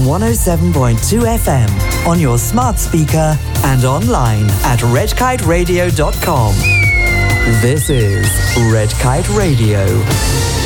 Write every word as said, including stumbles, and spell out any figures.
one oh seven point two F M on your smart speaker and online at red kite radio dot com. This is Red Kite Radio.